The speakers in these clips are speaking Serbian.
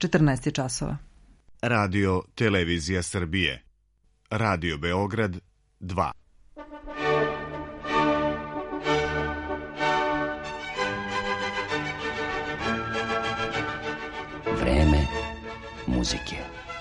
14 je časova. Radio Televizija Srbije. Radio Beograd 2. Vreme muzike.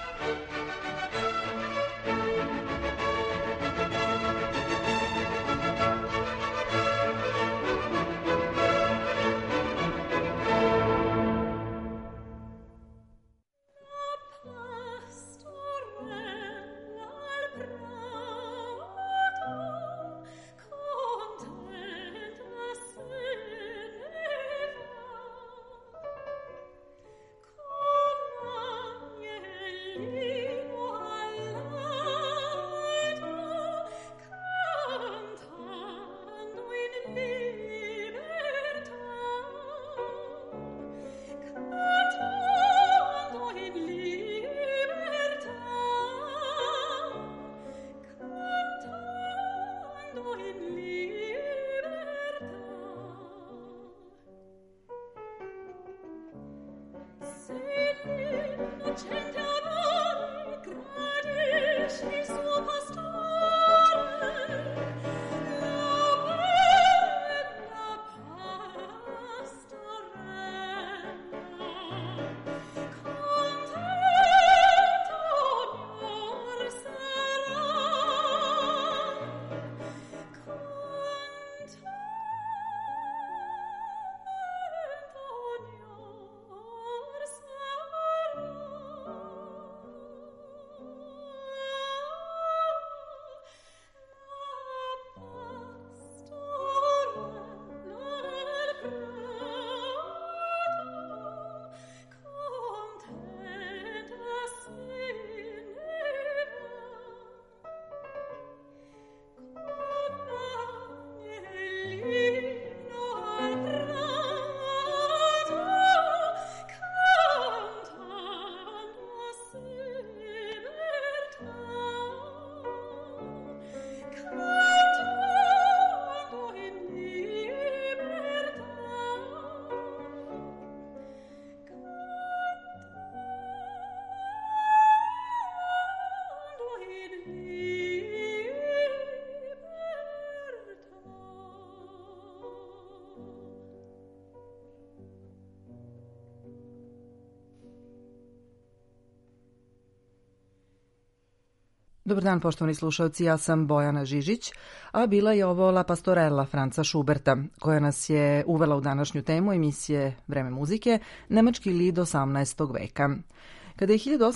Dobar dan, poštovani slušalci, ja sam Bojana Žižić, a bila je ovo La Pastorella Franca Schuberta, koja nas je uvela u današnju temu emisije Vreme muzike, nemački lied 18. veka. Kada je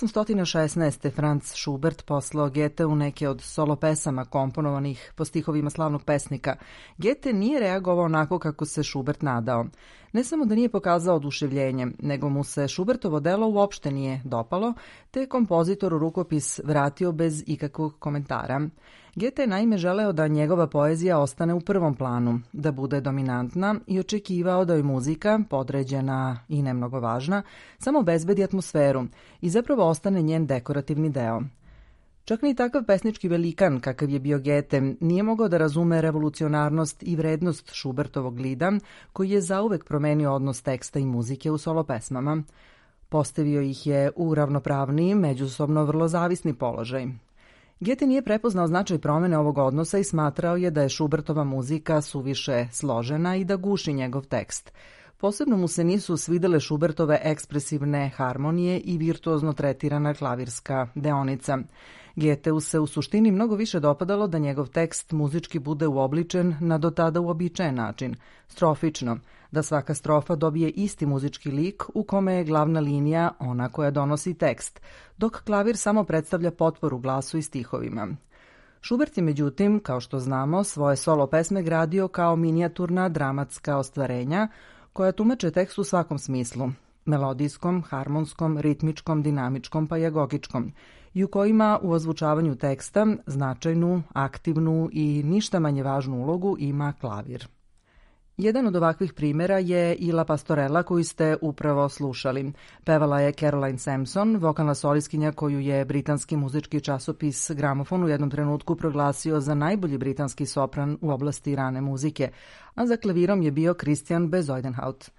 1816. Franz Schubert poslao Goetheu neke od solo pesama komponovanih po stihovima slavnog pesnika, Goethe nije reagovao onako kako se Schubert nadao. Ne samo da nije pokazao oduševljenje, nego mu se Schubertovo delo uopšte nije dopalo, te je kompozitor u rukopis vratio bez ikakvog komentara. Goethe je naime želeo da njegova poezija ostane u prvom planu, da bude dominantna i očekivao da joj muzika, podređena i ne mnogo važna, samo obezbedi atmosferu i zapravo ostane njen dekorativni deo. Čak ni takav pesnički velikan kakav je bio Goethe nije mogao da razume revolucionarnost i vrednost Schubertovog lida, koji je zauvek promenio odnos teksta i muzike u solo pesmama. Postavio ih je u ravnopravniji, međusobno vrlo zavisni položaj. Goethe nije prepoznao značaj promene ovog odnosa i smatrao je da je Schubertova muzika suviše složena i da guši njegov tekst. Posebno mu se nisu svidele Schubertove ekspresivne harmonije i virtuozno tretirana klavirska deonica. Goetheu se u suštini mnogo više dopadalo da njegov tekst muzički bude uobličen na do tada uobičajen način, strofično, da svaka strofa dobije isti muzički lik u kome je glavna linija ona koja donosi tekst, dok klavir samo predstavlja potporu glasu i stihovima. Schubert je međutim, kao što znamo, svoje solo pesme gradio kao minijaturna dramatska ostvarenja koja tumače tekst u svakom smislu, melodijskom, harmonskom, ritmičkom, dinamičkom pa i agogičkom, i u kojima u ozvučavanju teksta značajnu, aktivnu i ništa manje važnu ulogu ima klavir. Jedan od ovakvih primjera je i La Pastorella koju ste upravo slušali. Pevala je Caroline Sampson, vokalna solistkinja koju je britanski muzički časopis Gramofon u jednom trenutku proglasio za najbolji britanski sopran u oblasti rane muzike, a za klavirom je bio Christian Bezuidenhout.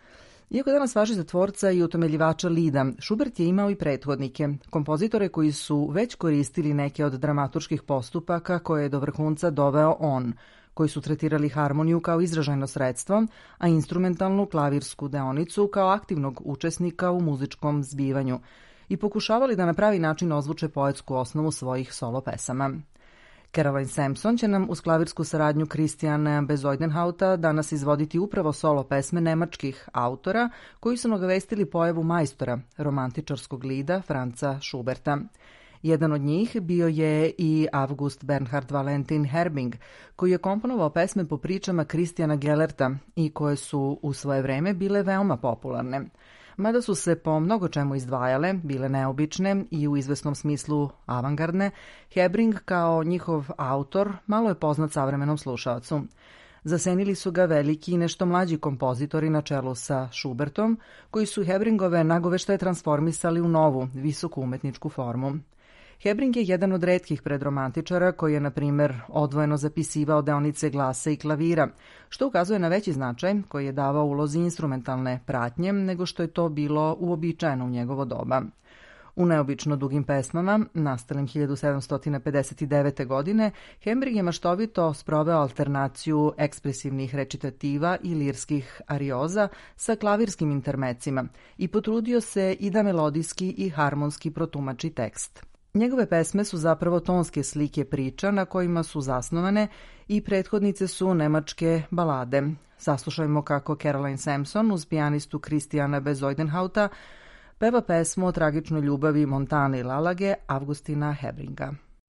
Iako danas važi za tvorca i utemeljivača lida, Schubert je imao i prethodnike, kompozitore koji su već koristili neke od dramaturških postupaka koje je do vrhunca doveo on, koji su tretirali harmoniju kao izražajno sredstvo, a instrumentalnu klavirsku deonicu kao aktivnog učesnika u muzičkom zbivanju i pokušavali da na pravi način ozvuče poetsku osnovu svojih solo pesama. Caroline Sampson će nam uz klavirsku saradnju Christiana Bezuidenhauta danas izvoditi upravo solo pesme nemačkih autora koji su nagovestili pojavu majstora, romantičarskog lida Franza Schuberta. Jedan od njih bio je i August Bernhard Valentin Herbing, koji je komponovao pesme po pričama Christiana Gellerta i koje su u svoje vreme bile veoma popularne. Mada su se po mnogo čemu izdvajale, bile neobične i u izvesnom smislu avangardne, Herbing kao njihov autor malo je poznat savremenom slušaocu. Zasenili su ga veliki i nešto mlađi kompozitori na čelu sa Schubertom, koji su Hebringove nagoveštaje transformisali u novu, visoku umetničku formu. Hebring je jedan od retkih predromantičara koji je, na primjer, odvojeno zapisivao deonice glasa i klavira, što ukazuje na veći značaj koji je davao ulozi instrumentalne pratnje nego što je to bilo uobičajeno u njegovo doba. U neobično dugim pesmama, nastalim 1759. godine, Hebring je maštovito sproveo alternaciju ekspresivnih recitativa i lirskih arioza sa klavirskim intermecima i potrudio se i da melodijski i harmonski protumači tekst. Njegove pesme su zapravo tonske slike priča na kojima su zasnovane i prethodnice su nemačke balade. Saslušajmo kako Caroline Sampson uz pijanistu Christiana Bezuidenhauta peva pesmu o tragičnoj ljubavi Montane i Lalage Augustina Hebringa.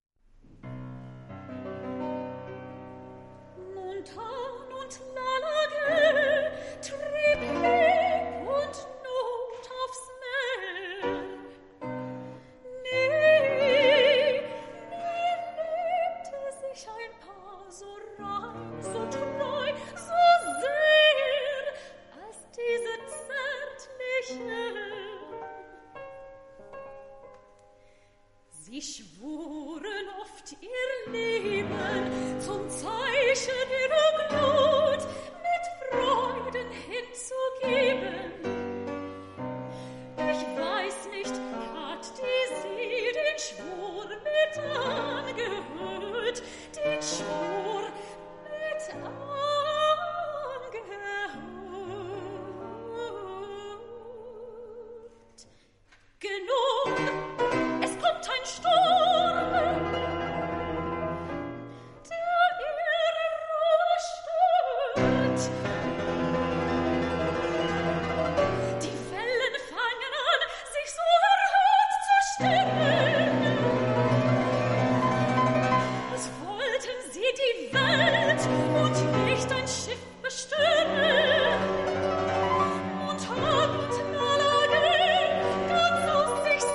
Sie schwuren oft ihr Leben zum Zeichen ihrer Glut mit Freuden hinzugeben. Ich weiß nicht, hat die sie den Schwur mit angehört, den Schwur mit angehört. Genug! Es kommt ein Sturm, der ihre Ruhe stört. Die Wellen fangen an, sich so erhört zu stimmen. Als wollten sie die Welt und nicht ein Schiff bestimmen. Und haben Nalage ganz aus sich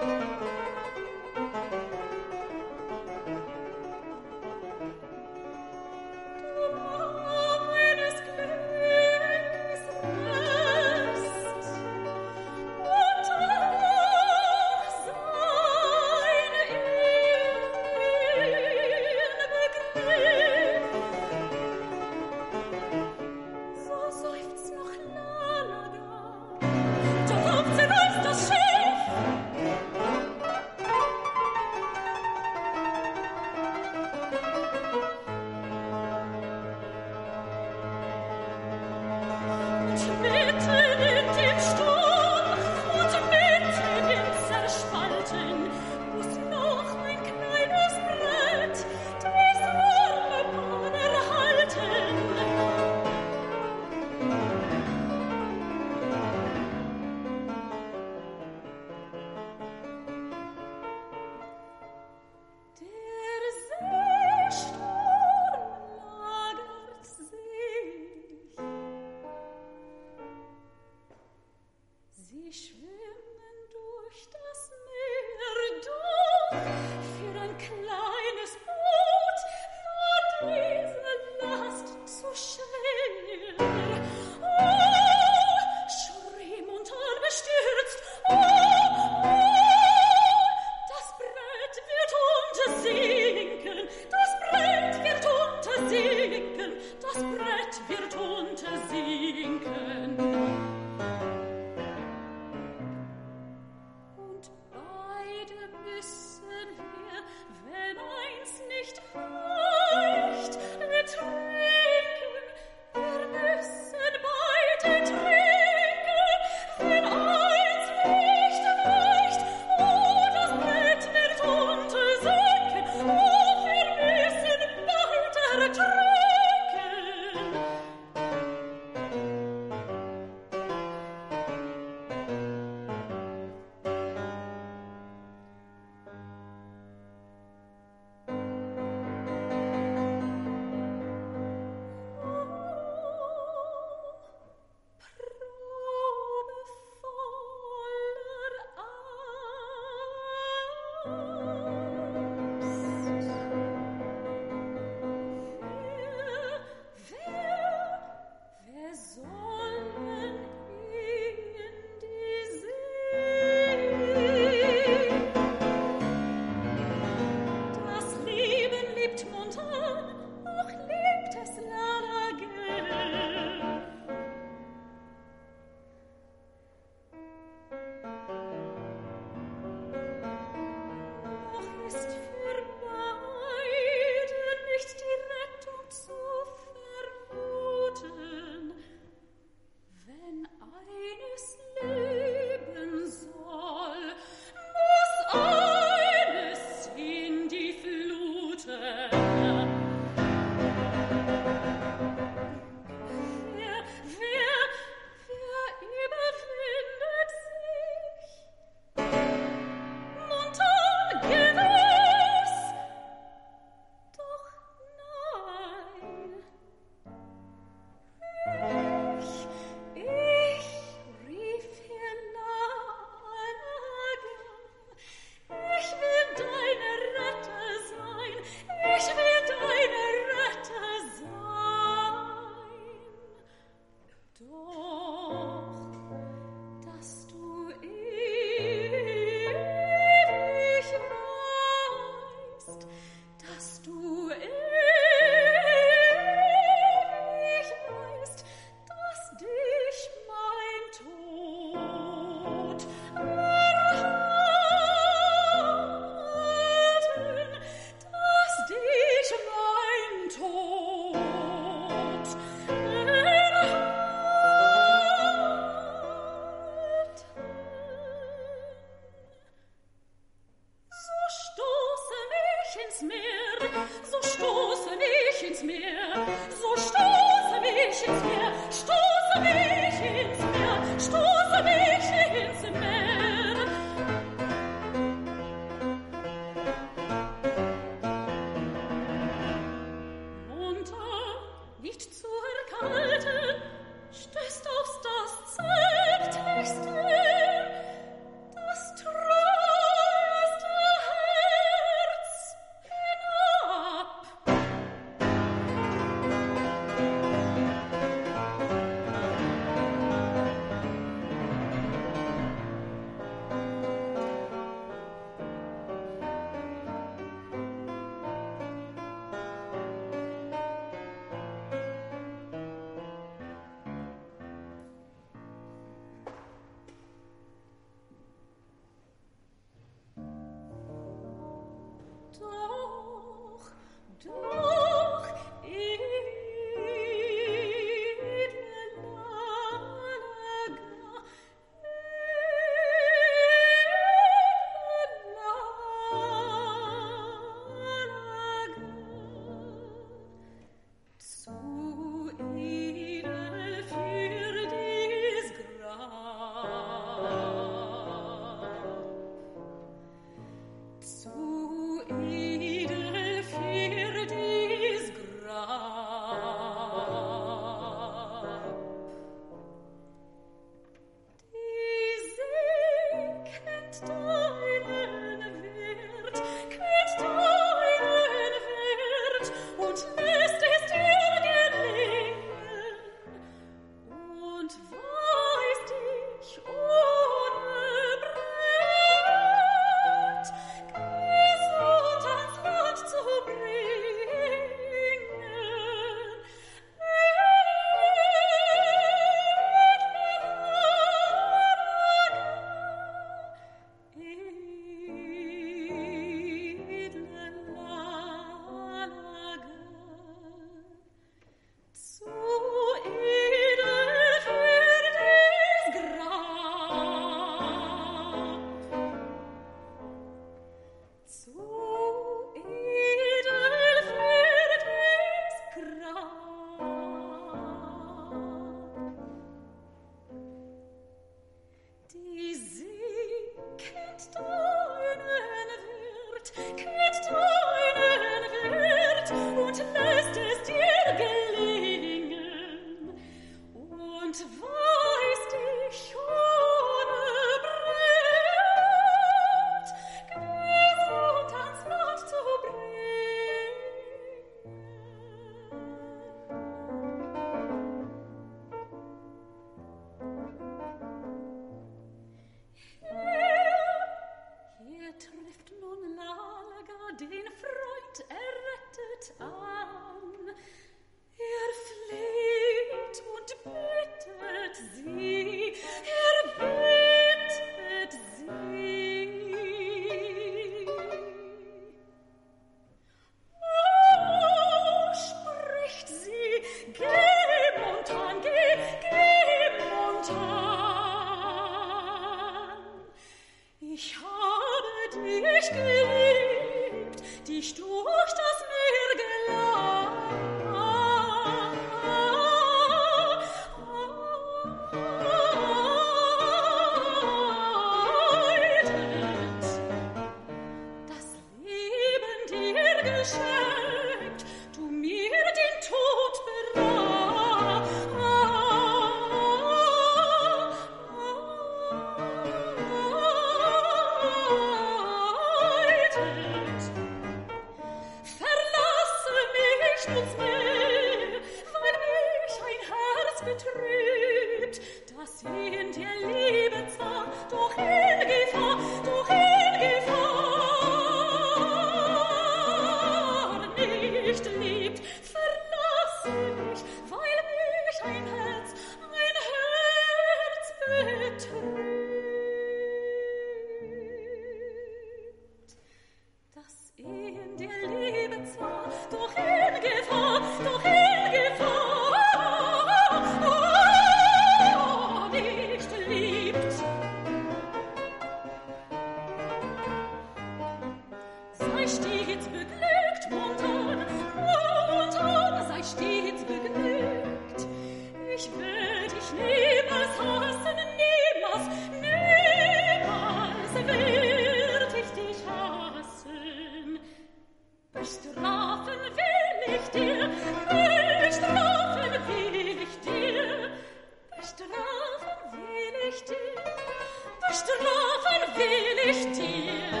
Bestrafen will ich dir, bestrafen will ich dir, bestrafen will ich dir, bestrafen will ich dir.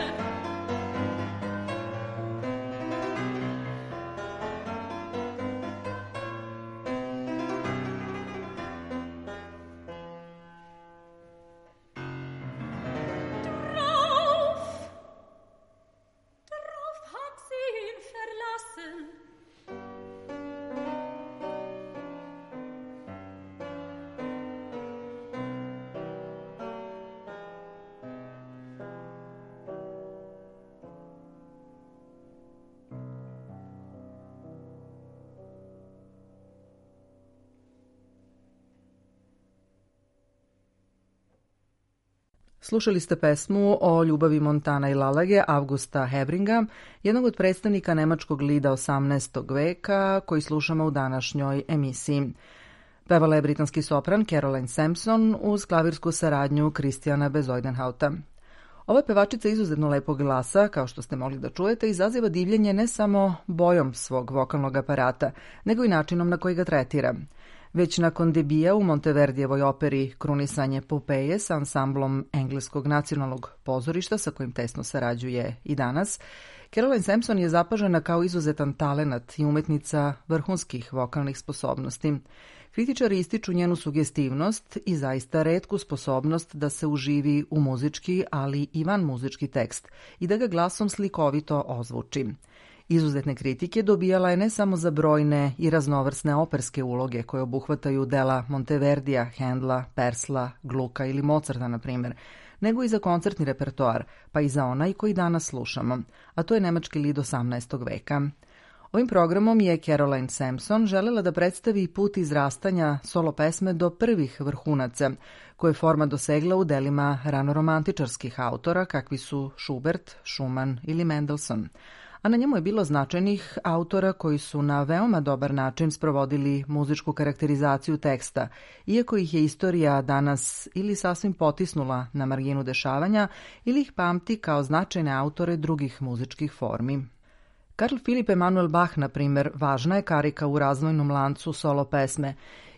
Slušali ste pesmu o ljubavi Montana i Lalage Augusta Hebringa, jednog od predstavnika nemačkog lida 18. veka koji slušamo u današnjoj emisiji. Pevala je britanski sopran Caroline Sampson uz klavirsku saradnju Christiana Bezuidenhouta. Ova pevačica izuzetno lepog glasa, kao što ste mogli da čujete, izaziva divljenje ne samo bojom svog vokalnog aparata, nego i načinom na koji ga tretira. Već nakon debija u Monteverdijevoj operi Krunisanje Popeje sa ansamblom Engleskog nacionalnog pozorišta, sa kojim tesno sarađuje i danas, Caroline Sampson je zapažena kao izuzetan talenat i umetnica vrhunskih vokalnih sposobnosti. Kritičari ističu njenu sugestivnost i zaista retku sposobnost da se uživi u muzički, ali i van muzički tekst i da ga glasom slikovito ozvuči. Izuzetne kritike dobijala je ne samo za brojne i raznovrsne operske uloge koje obuhvataju dela Monteverdija, Hendla, Persla, Gluka ili Mozarta, na primjer, nego i za koncertni repertoar, pa i za onaj koji danas slušamo, a to je nemački lid 18. veka. Ovim programom je Caroline Sampson želela da predstavi put izrastanja solo pesme do prvih vrhunaca, koje je forma dosegla u delima ranoromantičarskih autora kakvi su Schubert, Schumann ili Mendelssohn. A na njemu je bilo značajnih autora koji su na veoma dobar način sprovodili muzičku karakterizaciju teksta, iako ih je istorija danas ili sasvim potisnula na marginu dešavanja ili ih pamti kao značajne autore drugih muzičkih formi. Karl Philipp Emanuel Bach, na primjer, važna je karika u razvojnom lancu solo pesme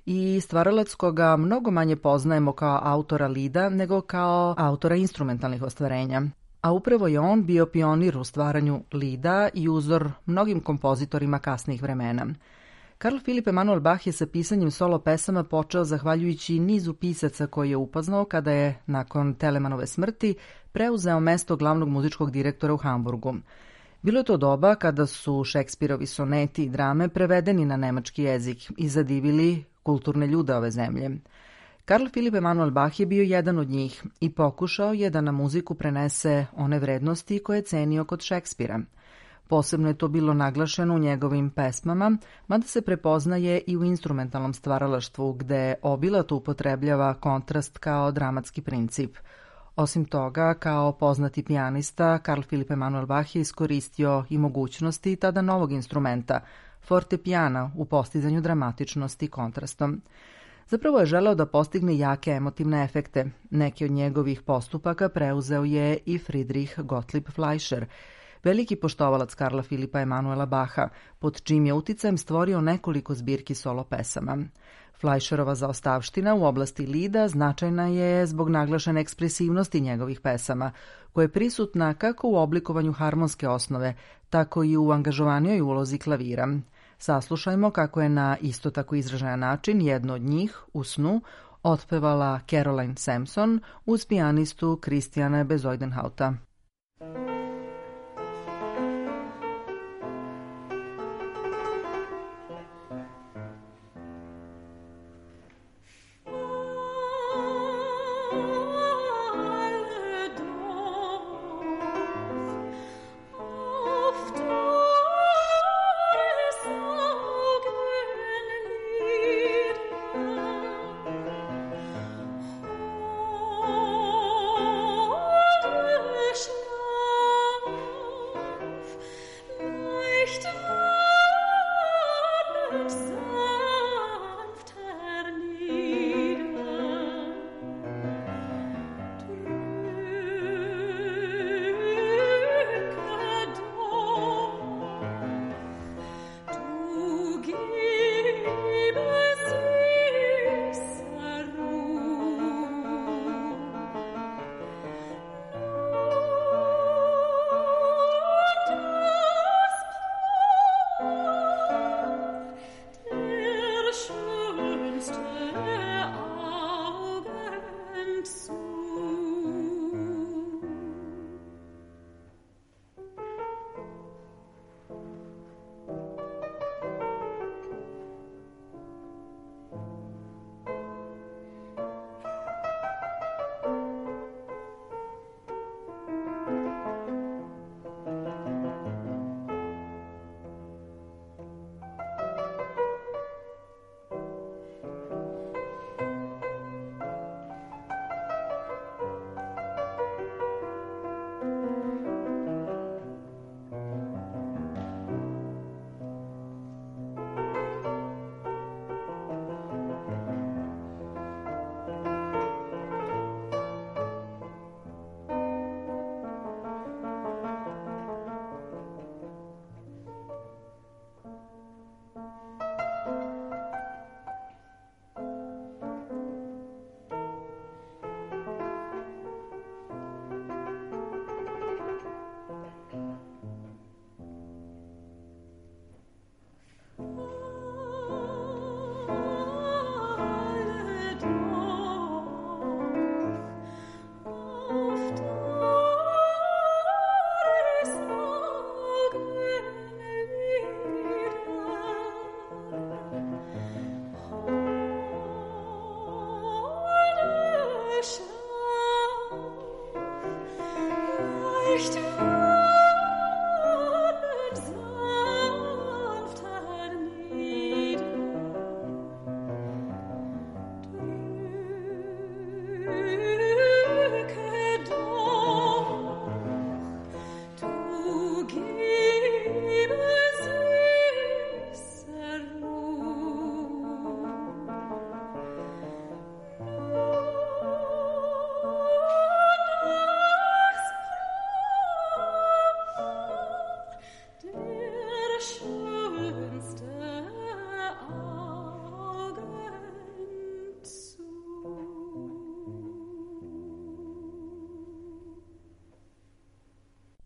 i stvaralac koga mnogo manje poznajemo kao autora lida nego kao autora instrumentalnih ostvarenja. A upravo je on bio pionir u stvaranju lida i uzor mnogim kompozitorima kasnijih vremena. Karl Philipp Emanuel Bach je sa pisanjem solo pesama počeo zahvaljujući nizu pisaca koji je upoznao kada je, nakon Telemanove smrti, preuzeo mesto glavnog muzičkog direktora u Hamburgu. Bilo je to doba kada su Šekspirovi soneti i drame prevedeni na nemački jezik i zadivili kulturne ljude ove zemlje. Karl Philipp Emanuel Bach je bio jedan od njih i pokušao je da na muziku prenese one vrednosti koje je cenio kod Šekspira. Posebno je to bilo naglašeno u njegovim pesmama, mada se prepoznaje i u instrumentalnom stvaralaštvu, gde obilato upotrebljava kontrast kao dramatski princip. Osim toga, kao poznati pijanista, Karl Philipp Emanuel Bach je iskoristio i mogućnosti tada novog instrumenta, fortepijana, u postizanju dramatičnosti kontrastom. Zapravo je želeo da postigne jake emotivne efekte. Neki od njegovih postupaka preuzeo je i Friedrich Gottlieb Fleischer, veliki poštovalac Karla Filipa Emanuela Bacha, pod čijim je uticajem stvorio nekoliko zbirki solo pesama. Fleischerova zaostavština u oblasti lida značajna je zbog naglašene ekspresivnosti njegovih pesama, koja je prisutna kako u oblikovanju harmonske osnove, tako i u angažovanijoj ulozi klavira. Saslušajmo kako je na isto tako izražajan način jedno od njih, u snu, otpevala Caroline Sampson uz pijanistu Christiana Bezuidenhouta.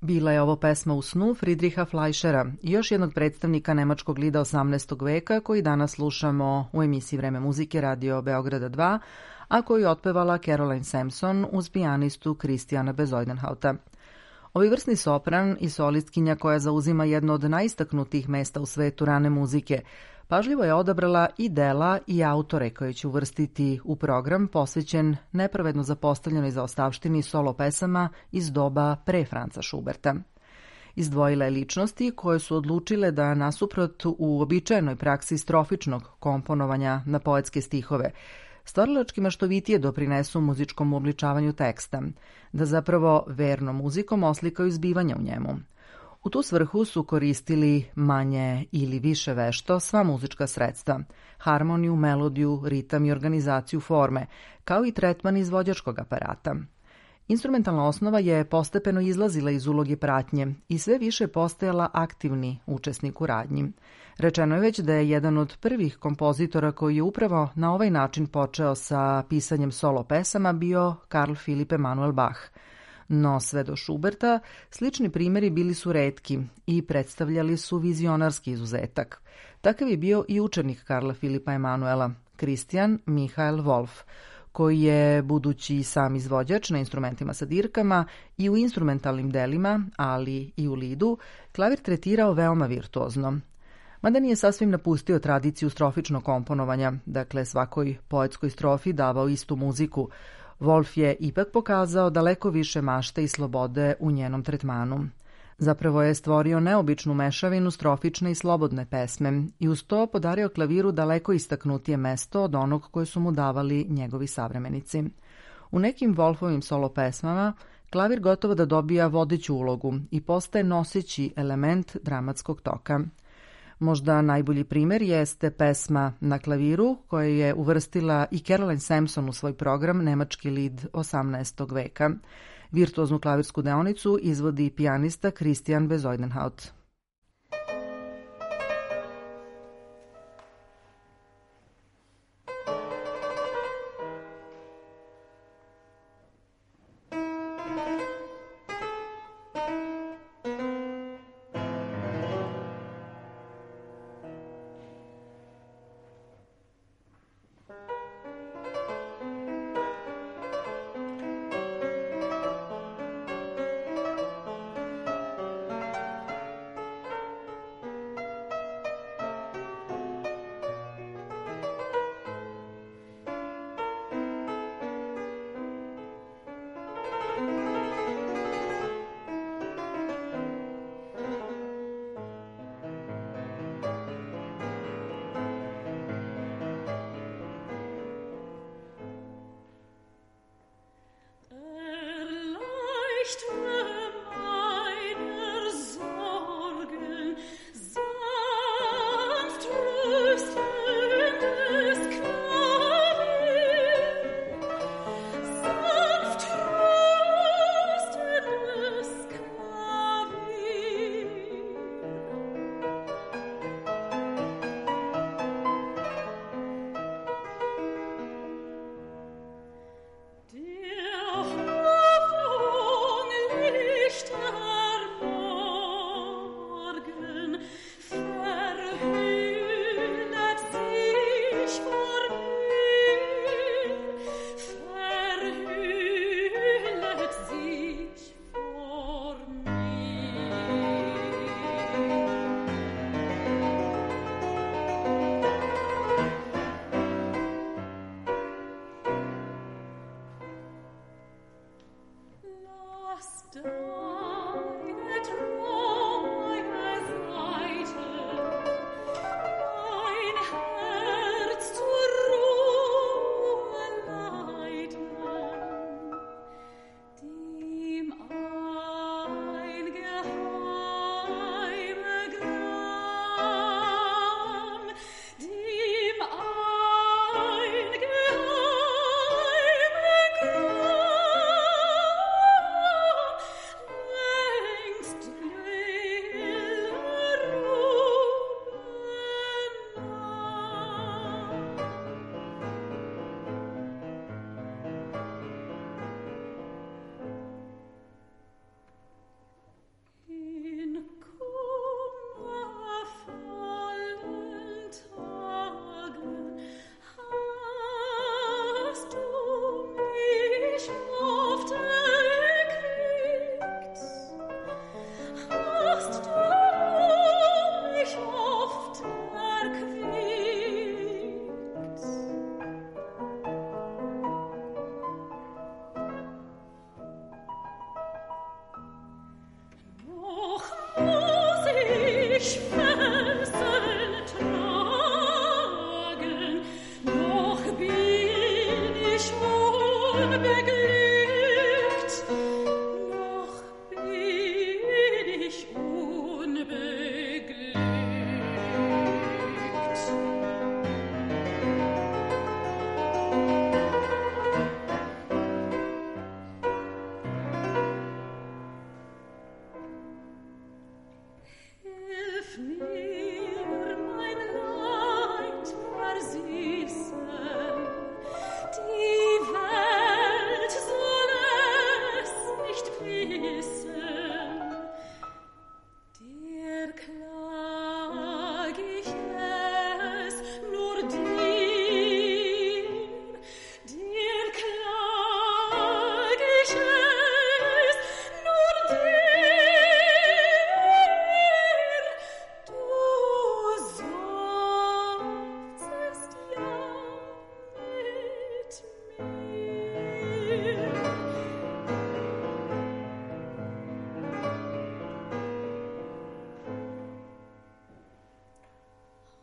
Bila je ovo pesma u snu Friedricha Fleischera, još jednog predstavnika nemačkog lida 18. veka koji danas slušamo u emisiji Vreme muzike Radio Beograda 2, a koju otpevala Caroline Sampson uz pijanistu Christiana Bezuidenhauta. Ovi vrsni sopran i solistkinja koja zauzima jedno od najistaknutijih mesta u svetu rane muzike, pažljivo je odabrala i dela i autore koje će uvrstiti u program posvećen nepravedno zapostavljenoj zaostavštini solo pesama iz doba pre Franca Schuberta. Izdvojila je ličnosti koje su odlučile da nasuprot uobičajenoj praksi strofičnog komponovanja na poetske stihove, stvaralački maštovitije doprinesu muzičkom uobličavanju teksta, da zapravo verno muzikom oslikaju zbivanja u njemu. U tu svrhu su koristili manje ili više vešto sva muzička sredstva, harmoniju, melodiju, ritam i organizaciju forme, kao i tretman izvođačkog aparata. Instrumentalna osnova je postepeno izlazila iz uloge pratnje i sve više postajala aktivni učesnik u radnji. Rečeno je već da je jedan od prvih kompozitora koji je upravo na ovaj način počeo sa pisanjem solo pesama bio Karl Philipp Emanuel Bach. No sve do Schuberta slični primjeri bili su retki i predstavljali su vizionarski izuzetak. Takav je bio i učenik Karla Filipa Emanuela, Christian Michael Wolf, koji je, budući sam izvođač na instrumentima sa dirkama i u instrumentalnim delima, ali i u lidu, klavir tretirao veoma virtuozno. Mada nije sasvim napustio tradiciju strofičnog komponovanja, dakle svakoj poetskoj strofi davao istu muziku, Wolf je ipak pokazao daleko više mašte i slobode u njenom tretmanu. Zapravo je stvorio neobičnu mešavinu strofične i slobodne pesme i uz to podario klaviru daleko istaknutije mesto od onog koje su mu davali njegovi savremenici. U nekim Wolfovim solo pesmama klavir gotovo da dobija vodeću ulogu i postaje noseći element dramatskog toka. Možda najbolji primjer jeste pesma na klaviru koju je uvrstila i Caroline Sampson u svoj program Nemački lid 18. veka. Virtuoznu klavirsku deonicu izvodi pijanista Christian Bezuidenhaut.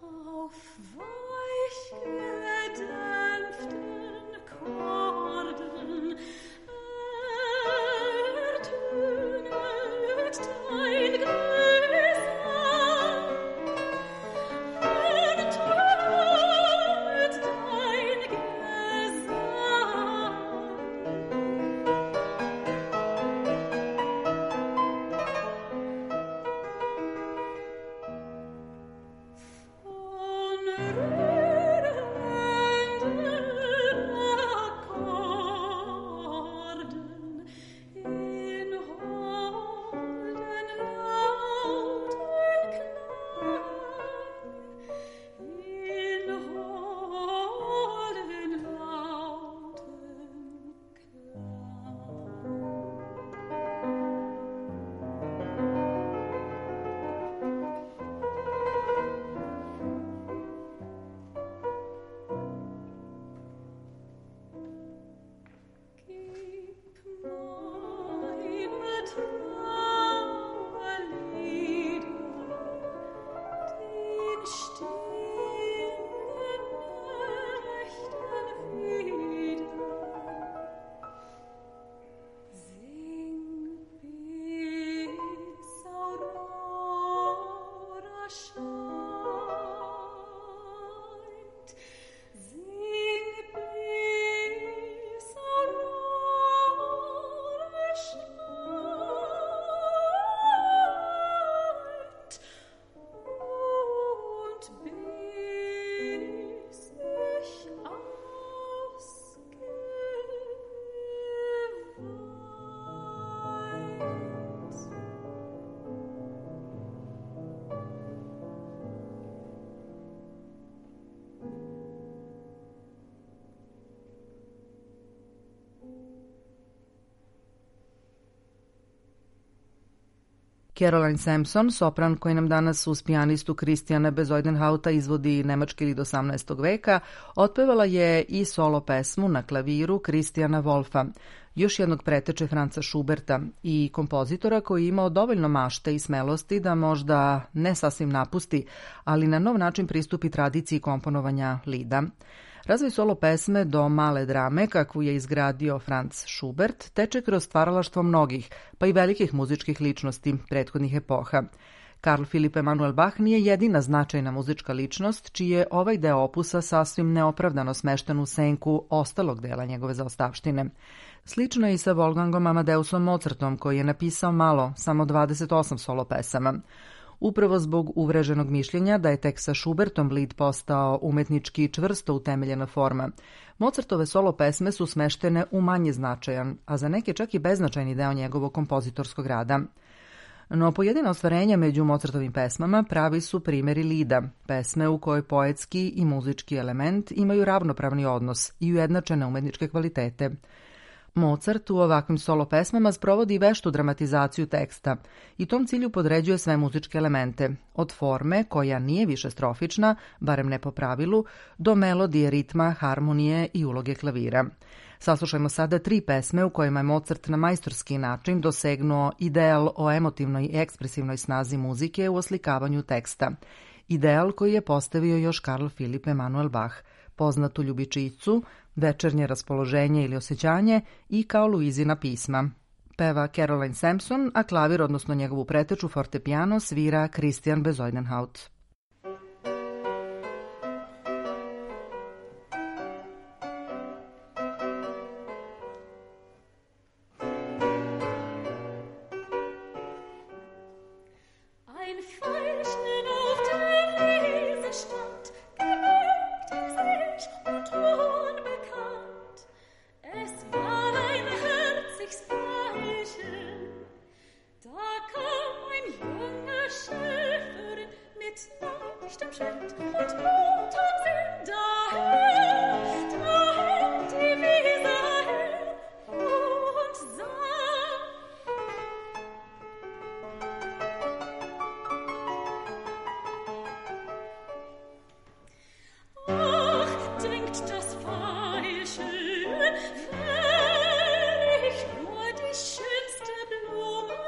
Caroline Sampson, sopran koji nam danas uz pijanistu Christiana Bezuidenhauta izvodi nemački lied 18. veka, otpevala je i solo pesmu na klaviru Christiana Wolfa, još jednog preteče Franza Schuberta i kompozitora koji je imao dovoljno mašte i smelosti da možda ne sasvim napusti, ali na nov način pristupi tradiciji komponovanja lida. Razvoj solo pesme do male drame, kakvu je izgradio Franz Schubert, teče kroz stvaralaštvo mnogih, pa i velikih muzičkih ličnosti prethodnih epoha. Karl Philipp Emanuel Bach nije jedina značajna muzička ličnost, čiji je ovaj deo opusa sasvim neopravdano smešten u senku ostalog dela njegove zaostavštine. Slično je i sa Wolfgangom Amadeusom Mozartom, koji je napisao malo, samo 28 solo pesama. Upravo zbog uvreženog mišljenja da je tek sa Schubertom lied postao umetnički čvrsto utemeljena forma, Mozartove solo pesme su smeštene u manje značajan, a za neke čak i beznačajni deo njegovog kompozitorskog rada. No pojedina ostvarenja među Mozartovim pesmama pravi su primjeri lida, pesme u kojoj poetski i muzički element imaju ravnopravni odnos i ujednačene umetničke kvalitete. Mozart u ovakvim solo pesmama sprovodi veštu dramatizaciju teksta i tom cilju podređuje sve muzičke elemente, od forme, koja nije više strofična, barem ne po pravilu, do melodije, ritma, harmonije i uloge klavira. Saslušajmo sada 3 pesme u kojima je Mozart na majstorski način dosegnuo ideal o emotivnoj i ekspresivnoj snazi muzike u oslikavanju teksta. Ideal koji je postavio još Karl Philipp Emanuel Bach, poznatu ljubičicu, večernje raspoloženje ili osjećanje i kao Luizina pisma. Peva Caroline Sampson, a klavir, odnosno njegovu preteču fortepiano, svira Christian Bezuidenhaut.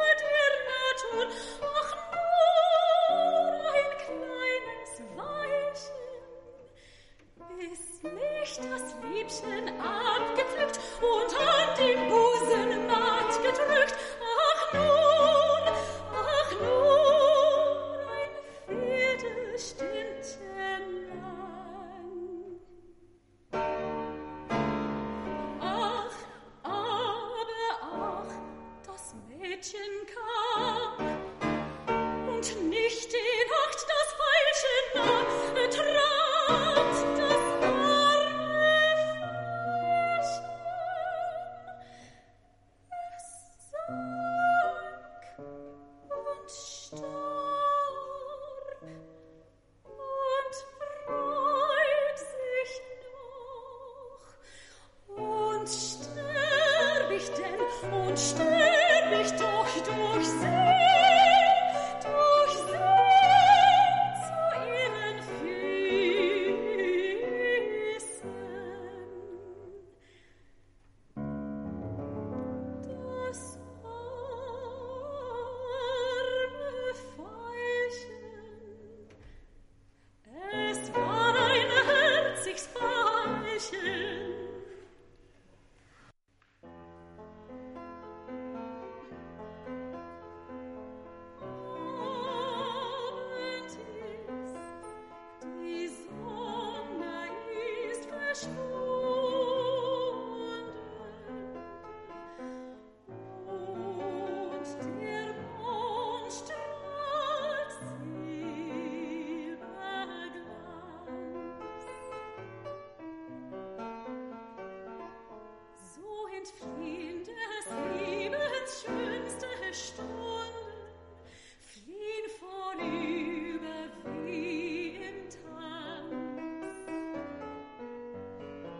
Wein sich das Liebchen abgepflückt und an dem Busen matt gedrückt. Ach nun, ein Viertelstündchen lang. Ach, das Mädchen kam und nicht die Nacht das Veilchen nahm, trat das arme Veilchen. Es sank und starb und freut sich noch. Und sterb ich denn, und sterb ich doch durch See zu ihren Füßen. Das arme Veilchen, es war ein herziges Veilchen. Abend ist, die Sonne ist verschwunden und der Mond strahlt Silberglanz. So entfliehen des Lebens schönste Stunden, fliehen vorüber wie im Tanz.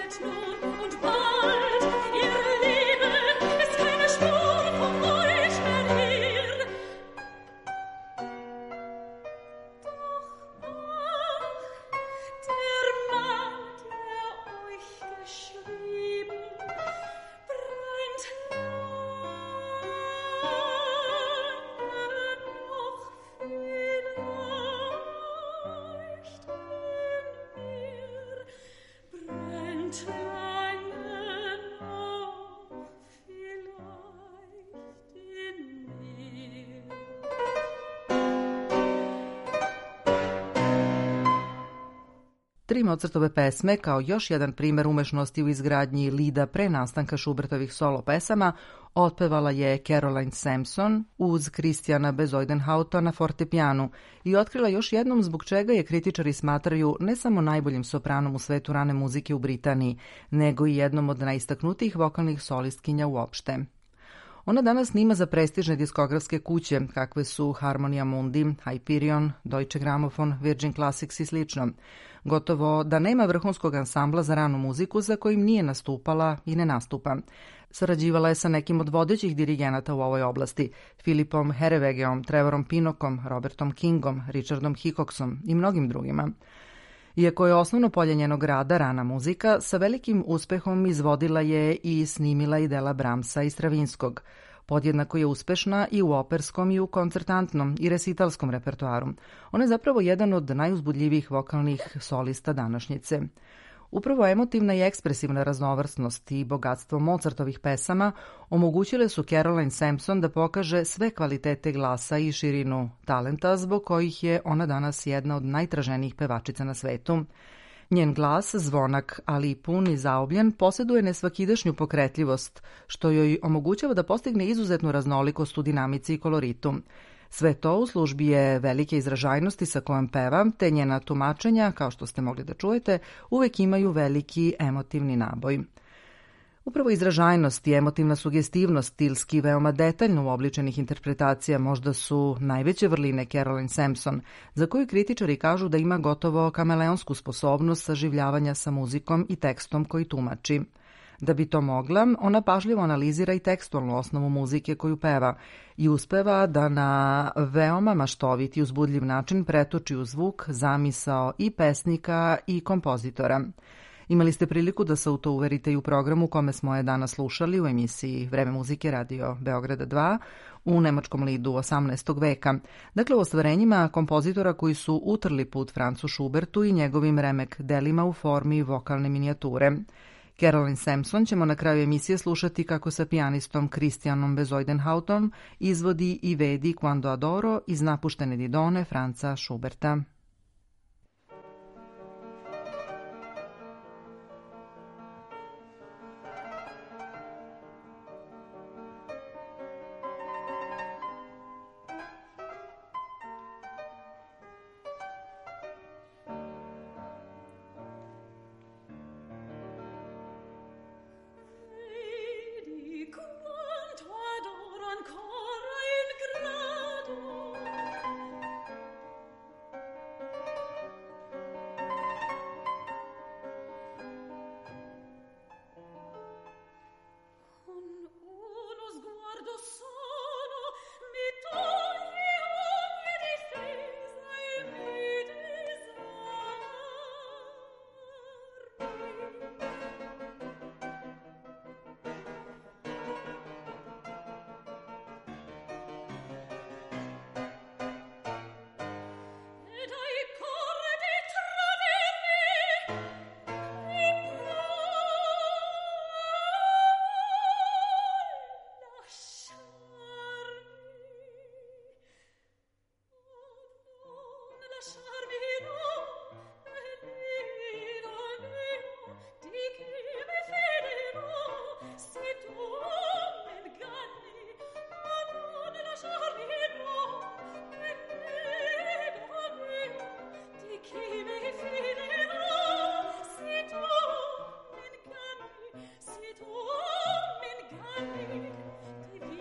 Tri Mozartove pesme, kao još jedan primer umešnosti u izgradnji lida pre nastanka Schubertovih solo pesama, otpevala je Caroline Sampson uz Christiana Bezuidenhouta na fortepijanu i otkrila još jednom zbog čega je kritičari smatraju ne samo najboljim sopranom u svetu rane muzike u Britaniji, nego i jednom od najistaknutijih vokalnih solistkinja uopšte. Ona danas snima za prestižne diskografske kuće, kakve su Harmonia Mundi, Hyperion, Deutsche Grammophon, Virgin Classics i slično. Gotovo da nema vrhunskog ansambla za ranu muziku za kojim nije nastupala i ne nastupa. Sarađivala je sa nekim od vodećih dirigenata u ovoj oblasti, Philipom Herrewegeom, Trevorom Pinnockom, Robertom Kingom, Richardom Hickoxom i mnogim drugima. Iako je osnovno polje njenog rada rana muzika, sa velikim uspehom izvodila je i snimila i dela Brahmsa i Stravinskog. Podjednako je uspešna i u operskom i u koncertantnom i resitalskom repertoaru. Ona je zapravo jedan od najuzbudljivijih vokalnih solista današnjice. Upravo emotivna i ekspresivna raznovrsnost i bogatstvo Mozartovih pesama omogućile su Caroline Sampson da pokaže sve kvalitete glasa i širinu talenta zbog kojih je ona danas jedna od najtraženijih pevačica na svetu. Njen glas, zvonak, ali i pun i zaobljen, posjeduje nesvakidašnju pokretljivost, što joj omogućava da postigne izuzetnu raznolikost u dinamici i koloritu. Sve to u službi je velike izražajnosti sa kojom peva, te njena tumačenja, kao što ste mogli da čujete, uvek imaju veliki emotivni naboj. Upravo izražajnost i emotivna sugestivnost stilski veoma detaljno uobličenih interpretacija možda su najveće vrline Caroline Sampson, za koju kritičari kažu da ima gotovo kameleonsku sposobnost saživljavanja sa muzikom i tekstom koji tumači. Da bi to mogla, ona pažljivo analizira i tekstualnu osnovu muzike koju peva i uspeva da na veoma maštovit i uzbudljiv način pretoči u zvuk, zamisao i pesnika i kompozitora. Imali ste priliku da se u to uverite i u programu kome smo je danas slušali u emisiji Vreme muzike Radio Beograda 2 u nemačkom lidu 18. veka. Dakle, u ostvarenjima kompozitora koji su utrli put Francu Schubertu i njegovim remek delima u formi vokalne minijature. Caroline Sampson ćemo na kraju emisije slušati kako sa pijanistom Christianom Bezuidenhoutom izvodi i Vedi Quando Adoro iz napuštene Didone Franca Schuberta.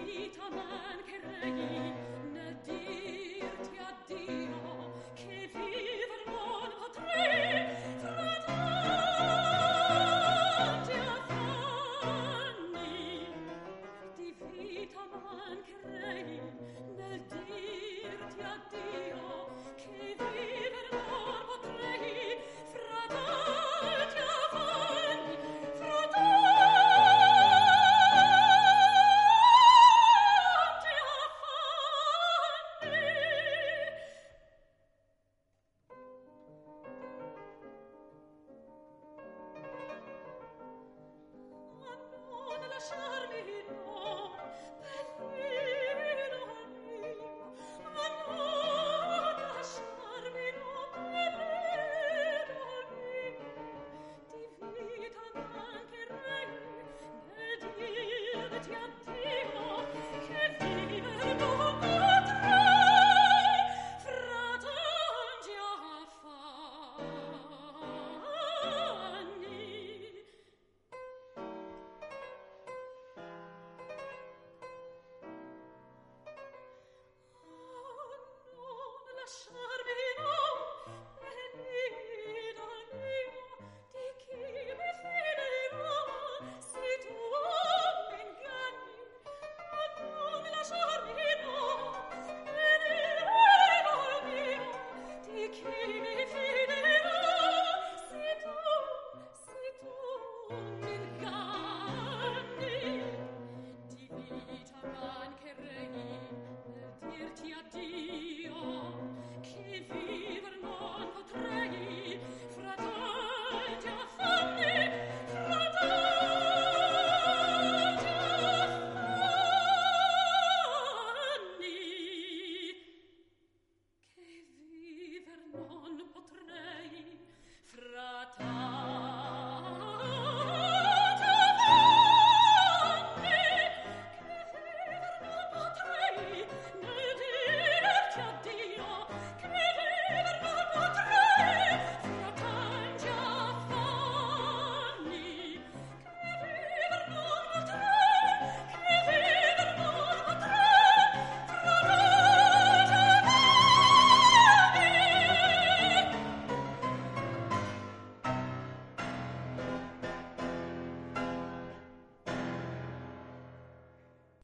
Che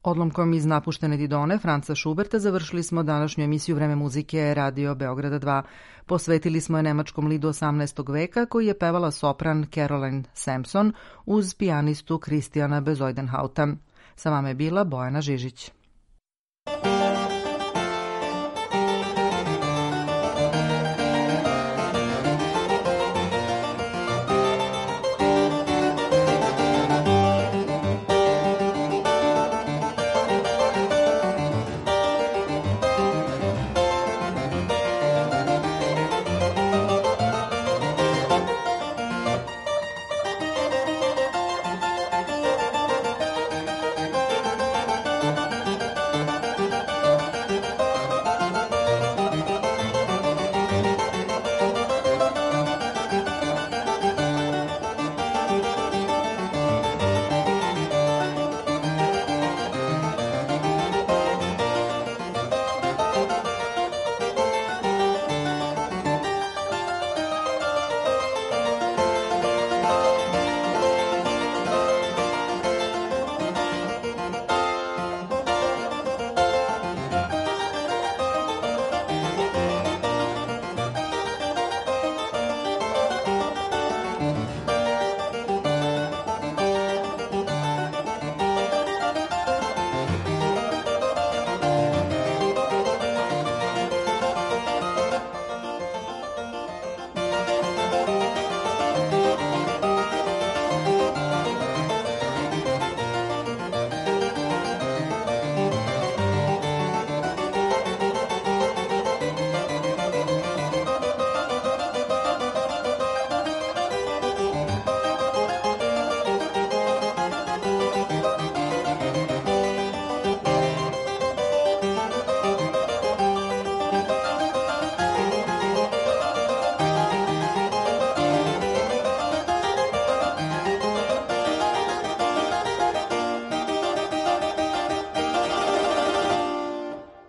Odlomkom iz napuštene Didone Franca Schuberta završili smo današnju emisiju Vreme muzike Radio Beograda 2. Posvetili smo je nemačkom lidu 18. veka koji je pevala sopran Caroline Sampson uz pijanistu Kristijana Bezuidenhauta. Sa vama je bila Bojana Žižić.